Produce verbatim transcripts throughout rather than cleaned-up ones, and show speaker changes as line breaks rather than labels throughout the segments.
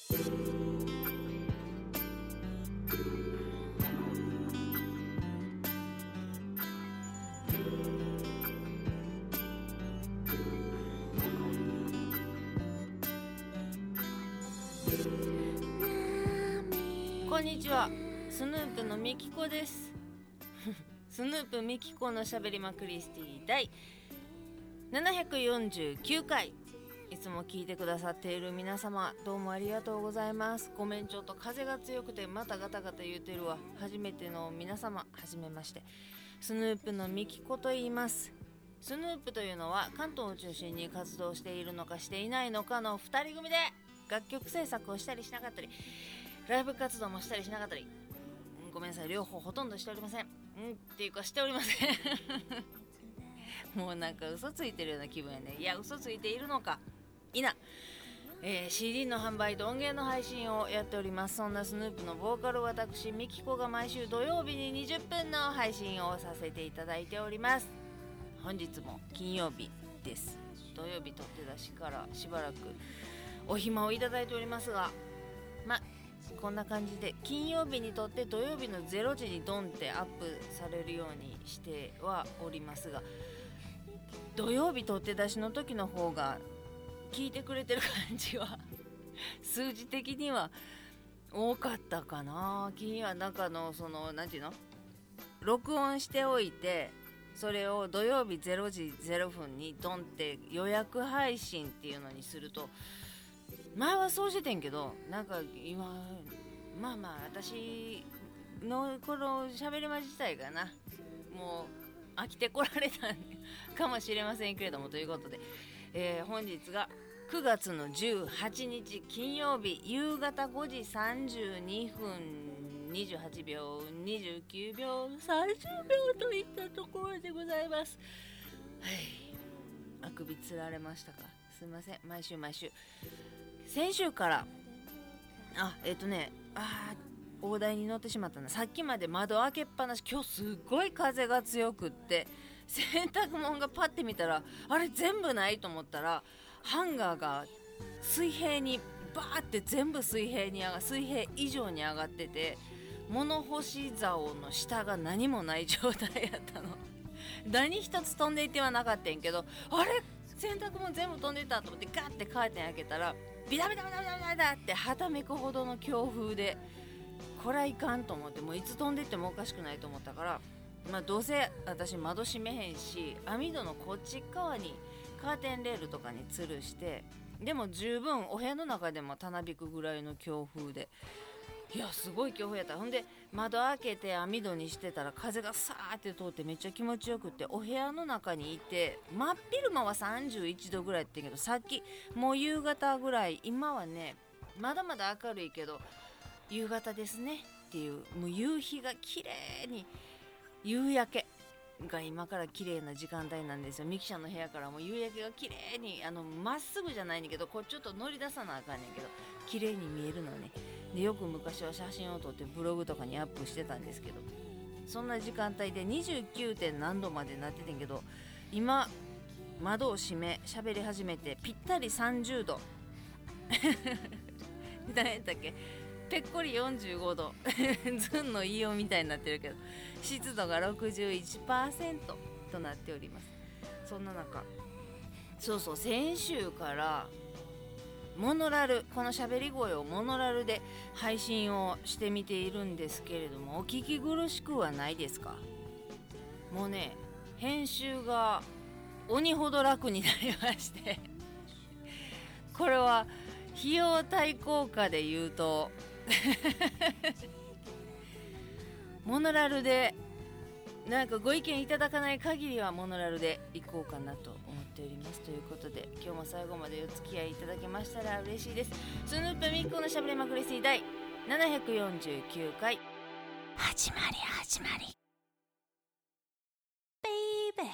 こんにちは、スヌープのみきこですスヌープみきこのしゃべりまクリスティ第ななひゃくよんじゅうきゅうかい、いつも聞いてくださっている皆様、どうもありがとうございます。ごめん、ちょっと風が強くてまたガタガタ言うてるわ。初めての皆様、はじめまして、スヌープのみきこと言います。スヌープというのは関東を中心に活動しているのかしていないのかのふたり組で、楽曲制作をしたりしなかったり、ライブ活動もしたりしなかったり、ごめんなさい、両方ほとんどしておりません。うんっていうかしておりませんもうなんか嘘ついてるような気分やね。いや、嘘ついているのかいな、えー、シーディー の販売と音源の配信をやっております。そんなスヌープのボーカル、私みきこが毎週土曜日ににじゅっぷんの配信をさせていただいております。本日も金曜日です。土曜日取って出しからしばらくお暇をいただいておりますが、まこんな感じで金曜日にとって土曜日のれいじにドンってアップされるようにしてはおりますが、土曜日取って出しの時の方が聞いてくれてる感じは数字的には多かったかな。金曜なんかのそのなんていうの、録音しておいて、それを土曜日れいじれいふんにドンって予約配信っていうのにすると、前はそうしててんけど、なんか今まあまあ私のこの喋り間自体がな、もう飽きてこられたかもしれませんけれども、ということで、えー、本日がくがつのじゅうはちにち金曜日、夕方ごじさんじゅうにふんにじゅうはちびょうにじゅうきゅうびょうさんじゅうびょうといったところでございます。はい、あくびつられましたか。すいません、毎週毎週。先週からあえっ、ー、とねあ大台に乗ってしまったな。さっきまで窓開けっぱなし、今日すっごい風が強くって、洗濯物がパッて見たら、あれ全部ないと思ったら、ハンガーが水平にバーって全部水平に上が水平以上に上がってて、物干し竿の下が何もない状態やったの何一つ飛んでいってはなかったんけど、あれ洗濯物全部飛んでたと思ってガッてカーテン開けたら、ビタビタビタビタビタビタってはためくほどの強風で、これはいかんと思って、もういつ飛んでってもおかしくないと思ったから、まあどうせ私窓閉めへんし、網戸のこっち側にカーテンレールとかに吊るして、でも十分お部屋の中でもたなびくぐらいの強風で、いやすごい強風やった。ほんで窓開けて網戸にしてたら、風がさーって通ってめっちゃ気持ちよくって、お部屋の中にいて、真っ昼間はさんじゅういちどぐらいって言うけど、さっきもう夕方ぐらい、今はねまだまだ明るいけど夕方ですねっていう、もう夕日が綺麗に、夕焼けが今から綺麗な時間帯なんですよ。ミキちゃんの部屋からも夕焼けが綺麗に、あのまっすぐじゃないねんけど、こうちょっと乗り出さなあかんねんけど綺麗に見えるのね。でよく昔は写真を撮ってブログとかにアップしてたんですけど、そんな時間帯でにじゅうきゅうてん何度までなっててんけど、今窓を閉め喋り始めてぴったりさんじゅうど何やったっけ、ぺっこりよんじゅうごどズンの言いようみたいになってるけど、湿度が ろくじゅういちパーセント となっております。そんな中、そうそう、先週からモノラル、この喋り声をモノラルで配信をしてみているんですけれども、お聞き苦しくはないですか？もうね、編集が鬼ほど楽になりましてこれは費用対効果で言うとモノラルでなんかご意見いただかない限りはモノラルでいこうかなと思っております。ということで、今日も最後までお付き合いいただけましたら嬉しいです。スヌープみっこのしゃべりまくり水第ななひゃくよんじゅうきゅうかい、始まり始まり Baby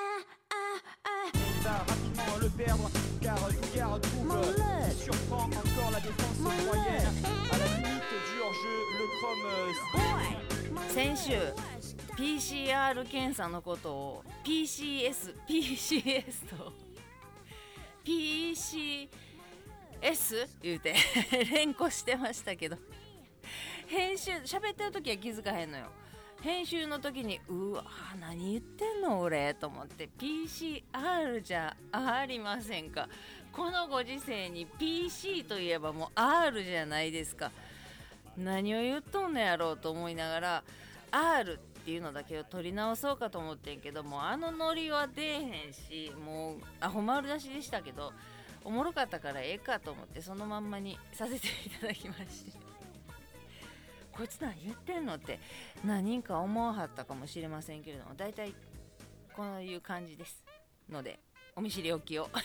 va rapidement le perdre car Dugar trouve surprend encore la défense moyenne à la limite du hors-jeu. Le Chrome
先週 ピーシーアール 検査のことを ピーシーエス ピーシーエス と ピーシー S 言うて連呼してましたけど、編集喋ってる時は気づかへんのよ。編集の時にうわ何言ってんの俺と思って、 ピーシーアール じゃありませんか。このご時世に ピーシー といえばもう R じゃないですか。何を言っとんのやろうと思いながら R っていうのだけを取り直そうかと思ってんけども、あのノリは出えへんし、もうアホ丸出しでしたけどおもろかったからええかと思ってそのまんまにさせていただきまして、こいつ何言ってんのって何人か思わはったかもしれませんけれども、だいたいこういう感じですのでお見知りおきを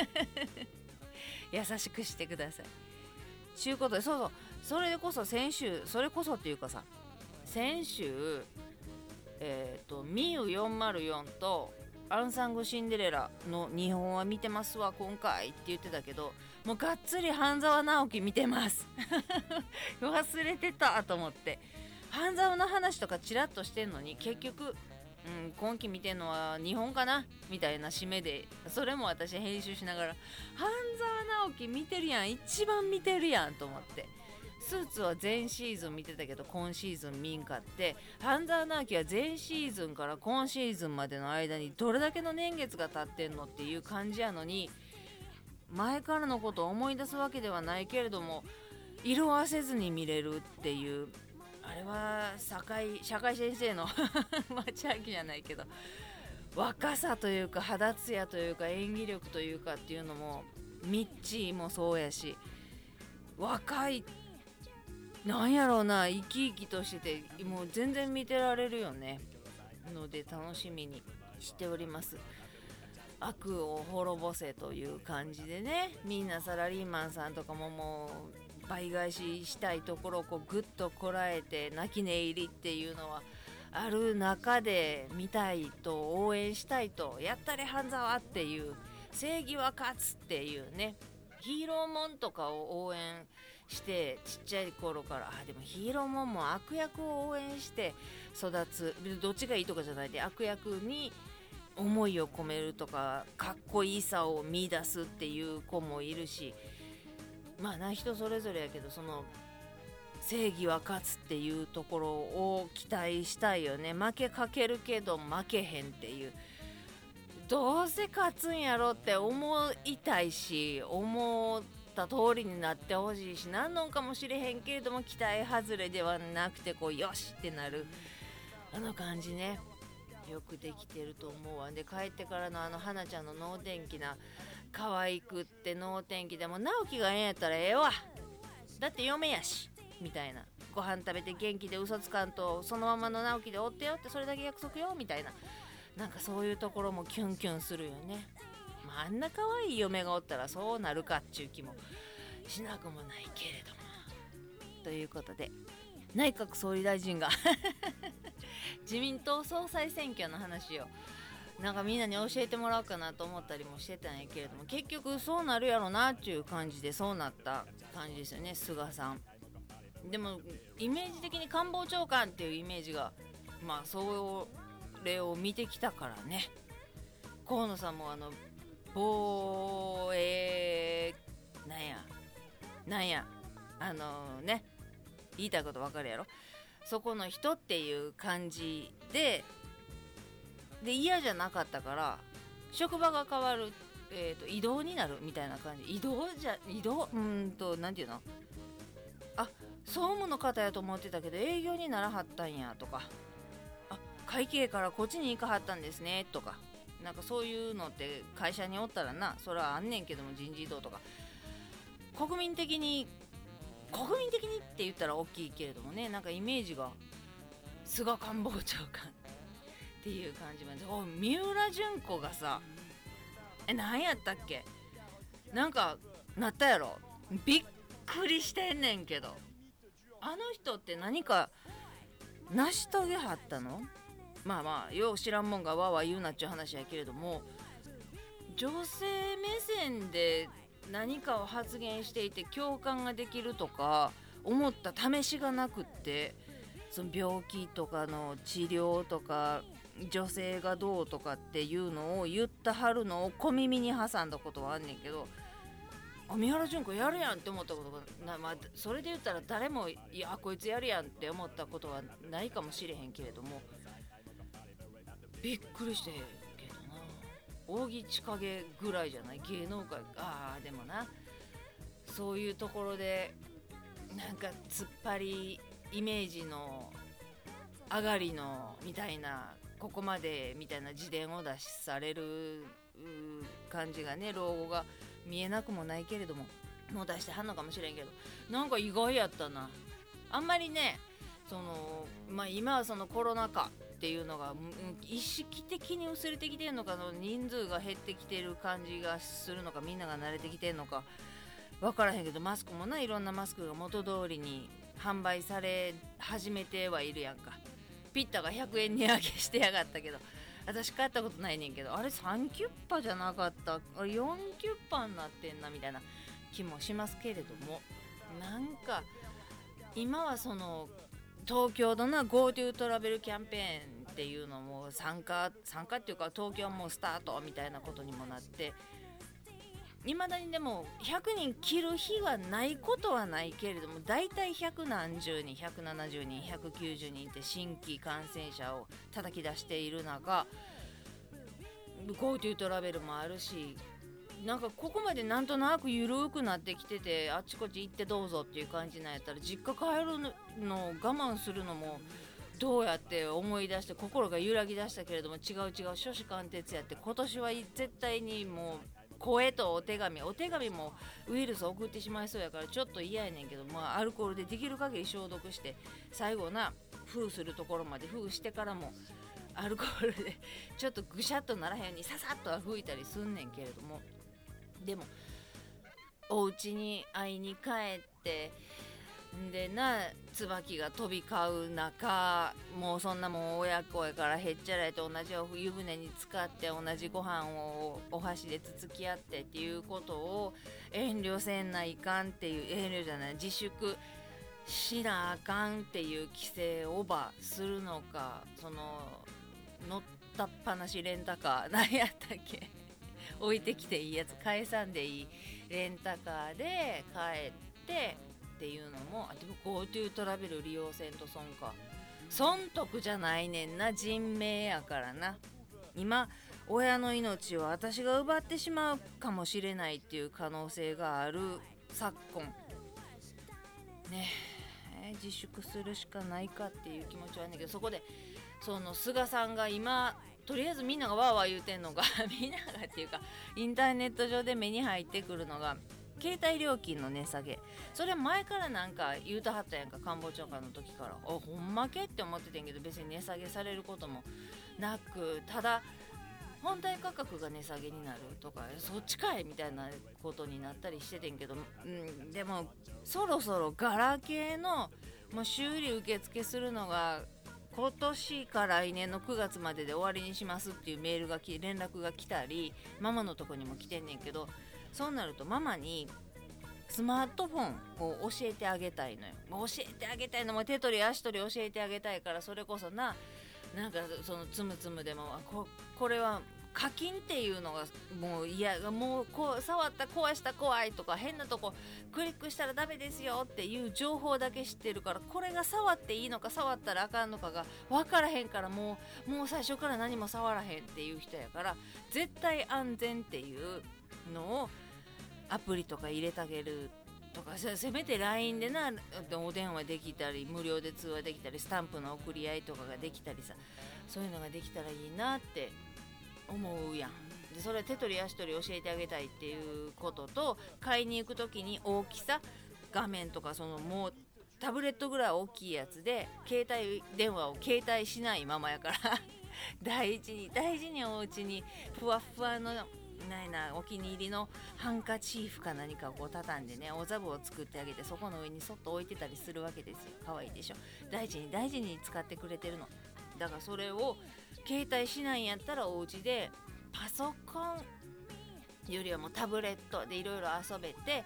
優しくしてください。ちゅうことで、そうそう、それこそ先週、それこそっていうかさ、先週えっ、ー、とミウよんまるよんとアンサングシンデレラのにほんは見てますわ今回って言ってたけど、もうがっつり半沢直樹見てます忘れてたと思って、半沢の話とかチラッとしてんのに結局、うん、今期見てんのはにほんかなみたいな締めで、それも私編集しながら半沢直樹見てるやん、一番見てるやんと思って、スーツは前シーズン見てたけど今シーズン見んかって、半沢直樹は前シーズンから今シーズンまでの間にどれだけの年月が経ってんのっていう感じやのに、前からのことを思い出すわけではないけれども色あせずに見れるっていう、あれは社会社会先生の町明じゃないけど若さというか肌ツヤというか演技力というかっていうのも、ミッチーもそうやし、若いなんやろうな、生き生きとしててもう全然見てられるよねので楽しみにしております。悪を滅ぼせという感じでね、みんなサラリーマンさんとかももう倍返ししたいところをこうグッとこらえて泣き寝入りっていうのはある中で、見たいと応援したいと、やったれ半沢っていう、正義は勝つっていうね、ヒーローもんとかを応援してちっちゃい頃から、あでもヒーローもんも悪役を応援して育つ、どっちがいいとかじゃないで、悪役に思いを込めるとかかっこいいさを見出すっていう子もいるし、まあな人それぞれやけど、その正義は勝つっていうところを期待したいよね。負けかけるけど負けへんっていう、どうせ勝つんやろって思いたいし、思った通りになってほしいし、なんのんかもしれへんけれども期待外れではなくてこうよしってなるあの感じね、よくできてると思うわ。で帰ってからのあの花ちゃんの能天気な、可愛くって能天気でも直樹がええんやったらええわ、だって嫁やしみたいな、ご飯食べて元気で嘘つかんとそのままの直樹でおってよって、それだけ約束よみたいな、なんかそういうところもキュンキュンするよね。まあ、あんな可愛い嫁がおったらそうなるかっちゅう気もしなくもないけれども、ということで内閣総理大臣が自民党総裁選挙の話をなんかみんなに教えてもらおうかなと思ったりもしてたんやけれども、結局そうなるやろなっていう感じでそうなった感じですよね、菅さん。でもイメージ的に官房長官っていうイメージが、まあそれを見てきたからね。河野さんもあの防衛なんやなんやあのね、言いたいことわかるやろ、そこの人っていう感じでで嫌じゃなかったから、職場が変わる、えーと、移動になるみたいな感じ、移動じゃ移動うーんとなんていうの、あ総務の方やと思ってたけど営業にならはったんやとか、あ会計からこっちに行かはったんですねとか、なんかそういうのって会社におったらな、それはあんねんけども、人事異動とか国民的に国民的にって言ったら大きいけれどもね、なんかイメージが菅官房長官っていう感じまで、お三浦淳子がさ、え何やったっけ、なんかなったやろ、びっくりしてんねんけど、あの人って何か成し遂げはったの。まあまあよう知らんもんがわわ言うなっちゅう話やけれども、女性目線で何かを発言していて共感ができるとか思った試しがなくって、その病気とかの治療とか女性がどうとかっていうのを言ったはるのを小耳に挟んだことはあんねんけど、 あ三原純子やるやんって思ったことがな、まあ、それで言ったら誰もいやこいつやるやんって思ったことはないかもしれへんけれども、びっくりしてけどな。扇千景ぐらいじゃない芸能界。ああでもな、そういうところでなんか突っ張りイメージの上がりのみたいな、ここまでみたいな自伝を出しされる感じがね、老後が見えなくもないけれども、もう出してはんのかもしれんけど、なんか意外やったな。あんまりね、そのまあ今はそのコロナ禍っていうのが意識的に薄れてきてるのか、人数が減ってきてる感じがするのか、みんなが慣れてきてるのか分からへんけど、マスクもないろんなマスクが元通りに販売され始めてはいるやんか。ピッタがひゃくえん値上げしてやがったけど、私買ったことないねんけど、あれさんキュッパじゃなかった、あれよんキュッパになってんなみたいな気もしますけれども、なんか今はその東京のな GoTo トラベルキャンペーンっていうのも参加参加っていうか、東京もうスタートみたいなことにもなって、いまだにでもひゃくにん切る日はないことはないけれども、だいたいひゃくなんじゅうにんひゃくななじゅうにんひゃくきゅうじゅうにんって新規感染者を叩き出している中、 GoTo トラベルもあるし、なんかここまでなんとなくゆるくなってきてて、あっちこっち行ってどうぞっていう感じなんやったら、実家帰るのを我慢するのもどうやって思い出して、心が揺らぎ出したけれども、違う違う、初志貫徹やって、今年は絶対にもう声とお手紙、お手紙もウイルス送ってしまいそうやからちょっと嫌やねんけど、まあアルコールでできる限り消毒して、最後な封するところまで封してからもアルコールでちょっとぐしゃっとならへんようにささっとは吹いたりすんねんけれども、でもお家に会いに帰ってでな、椿が飛び交う中、もうそんなもん親子やからへっちゃらやと同じ湯船に浸かって同じご飯をお箸でつつき合ってっていうことを遠慮せんないかんっていう、遠慮じゃない自粛しなあかんっていう規制をオーバーするのか、その乗ったっぱなしレンタカー何やったっけ置いてきていいやつ返さんでいいレンタカーで帰ってっていうのも、あでも GoTo トラベル利用せんと損か、損得じゃないねんな、人命やからな。今親の命を私が奪ってしまうかもしれないっていう可能性がある昨今ねえ、自粛するしかないかっていう気持ちはあるんだけど、そこでその菅さんが今とりあえずみんながワーワー言うてんのがみんながっていうかインターネット上で目に入ってくるのが携帯料金の値下げ。それ前からなんか言うたはったやんか、官房長官の時から。あほんまけって思っててんけど、別に値下げされることもなく、ただ本体価格が値下げになるとかそっちかいみたいなことになったりしててんけど、うん、でもそろそろガラケーのもう修理受付するのが今年か来年のくがつまでで終わりにしますっていうメールがき連絡が来たり、ママのとこにも来てんねんけど、そうなるとママにスマートフォンを教えてあげたいのよ。もう教えてあげたいのも手取り足取り教えてあげたいから、それこそななんかそのつむつむでも こ, これは課金っていうのがもう嫌、もうこう触った壊した怖いとか変なとこクリックしたらダメですよっていう情報だけ知ってるから、これが触っていいのか触ったらあかんのかが分からへんから、もうもう最初から何も触らへんっていう人やから、絶対安全っていうのをアプリとか入れてあげるとか、せめて ライン でなお電話できたり無料で通話できたりスタンプの送り合いとかができたりさ、そういうのができたらいいなって思うやん。でそれ手取り足取り教えてあげたいっていうことと、買いに行く時に大きさ画面とかそのもうタブレットぐらい大きいやつで携帯電話を携帯しないままやから大事に大事にお家にふわふわのないなお気に入りのハンカチーフか何かをこう畳んでね、お座布を作ってあげて、そこの上にそっと置いてたりするわけですよ。可愛いでしょ。大事に大事に使ってくれてるのだから、それを携帯しないんやったらお家でパソコンよりはもうタブレットでいろいろ遊べて、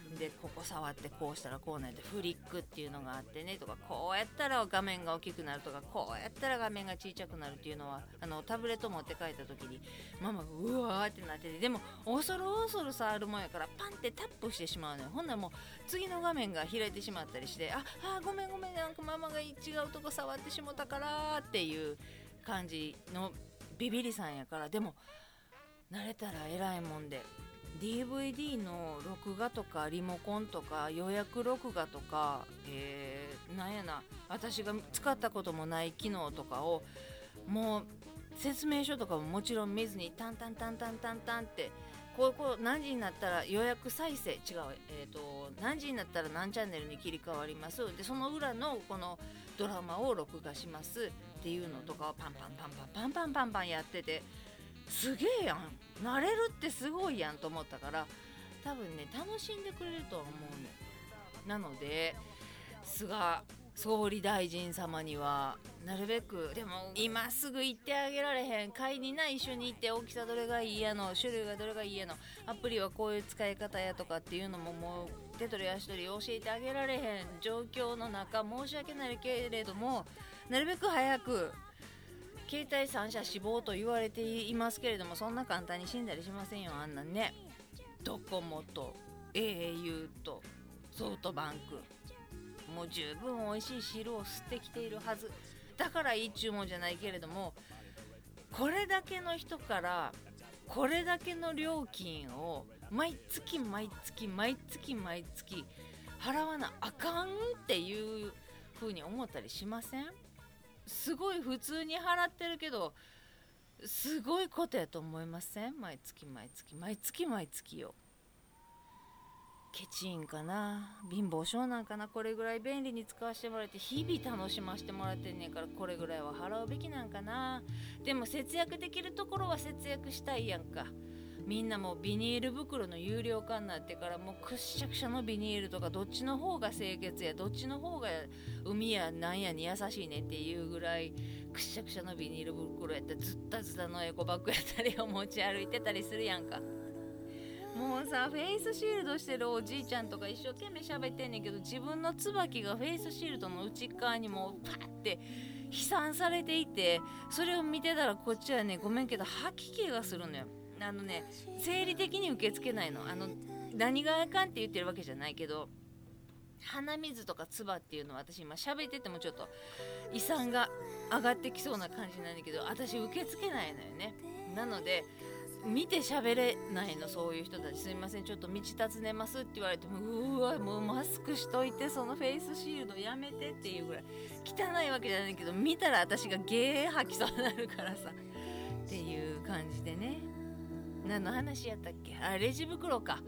でここ触ってこうしたらこうなってフリックっていうのがあってねとか、こうやったら画面が大きくなるとか、こうやったら画面が小さくなるっていうのはあのタブレット持って帰った時にママがうわーってなってて、でも恐る恐る触るもんやからパンってタップしてしまうのよ。ほんならもう次の画面が開いてしまったりして、ああごめんごめんなんかママが違うとこ触ってしもたからっていう感じのビビりさんやから。でも慣れたら偉いもんで ディーブイディー の録画とかリモコンとか予約録画とか、えー、なんやな私が使ったこともない機能とかをもう説明書とかももちろん見ずにタンタンタンタンタンタンってこうこう何時になったら予約再生違う、えー、と何時になったら何チャンネルに切り替わりますでその裏のこのドラマを録画しますっていうのとかをパンパンパンパンパンパンパンパンやってて、すげえやん、慣れるってすごいやんと思ったから、多分ね楽しんでくれるとは思うね。なので菅総理大臣様にはなるべく、でも今すぐ行ってあげられへん、買いにな一緒に行って大きさどれがいいやの、種類がどれがいいやの、アプリはこういう使い方やとかっていうのももう手取り足取り教えてあげられへん状況の中、申し訳ないけれどもなるべく早く、携帯三者死亡と言われていますけれども、そんな簡単に死んだりしませんよ。あんなね、ドコモと エーユー とソフトバンク、もう十分美味しい汁を吸ってきているはずだからいい注文じゃないけれども、これだけの人からこれだけの料金を毎月毎月毎月毎月払わなあかんっていう風に思ったりしません？すごい普通に払ってるけどすごいことやと思いません？毎月毎月毎月毎月よ。ケチンかな、貧乏症なんかな、これぐらい便利に使わせてもらって日々楽しませてもらってんねんから、これぐらいは払うべきなんかな。でも節約できるところは節約したいやんか。みんなもうビニール袋の有料化になってからもうくっしゃくしゃのビニールとかどっちの方が清潔やどっちの方が海やなんやに優しいねっていうぐらいくっしゃくしゃのビニール袋やったらずったずたのエコバッグやったりを持ち歩いてたりするやんか。もうさフェイスシールドしてるおじいちゃんとか一生懸命喋ってんねんけど、自分の椿がフェイスシールドの内側にもうパッて飛散されていて、それを見てたらこっちはねごめんけど吐き気がするのよ。あのね生理的に受け付けないの。あの何があかんって言ってるわけじゃないけど、鼻水とか唾っていうのは私今喋っててもちょっと胃酸が上がってきそうな感じなんだけど、私受け付けないのよね。なので見て喋れないの、そういう人たち。すいませんちょっと道尋ねますって言われてもうわもうマスクしといてそのフェイスシールドやめてっていうぐらい汚いわけじゃないけど、見たら私がゲー吐きそうになるからさっていう感じでね。何の話やったっけ、あレジ袋か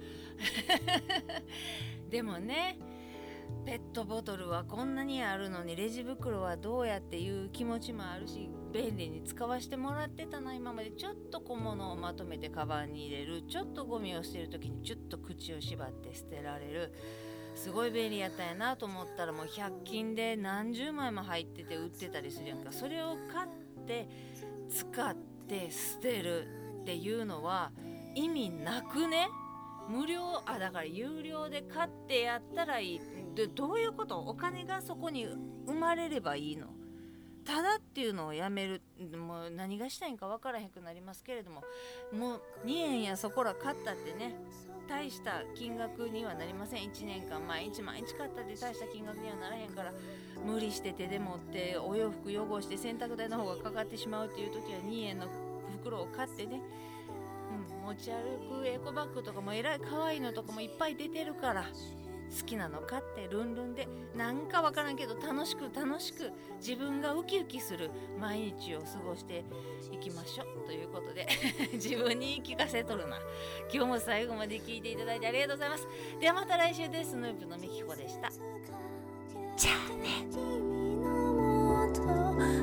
でもねペットボトルはこんなにあるのにレジ袋はどうやっていう気持ちもあるし、便利に使わせてもらってたな今まで。ちょっと小物をまとめてカバンに入れる、ちょっとゴミを捨てるときにちょっと口を縛って捨てられる、すごい便利やったんやなと思ったらもうひゃく均で何十枚も入ってて売ってたりするやんか。それを買って使って捨てるっていうのは意味なくね。無料あだから有料で買ってやったらいいで、どういうこと？お金がそこに生まれればいいの？ただっていうのをやめる、もう何がしたいんか分からへんくなりますけれども、もうにえんやそこら買ったってね大した金額にはなりません。いちねんかん毎日毎日買ったって大した金額にはならへんから、無理して手で持ってお洋服汚して洗濯代の方がかかってしまうっていう時はにえんの袋を買ってね、うん、持ち歩くエコバッグとかもえらい可愛いのとかもいっぱい出てるから、好きなの買ってルンルンでなんかわからんけど楽しく楽しく自分がウキウキする毎日を過ごしていきましょうということで自分に言い聞かせとるな。今日も最後まで聞いていただいてありがとうございます。ではまた来週です。スヌープのみきこでした。じゃあね。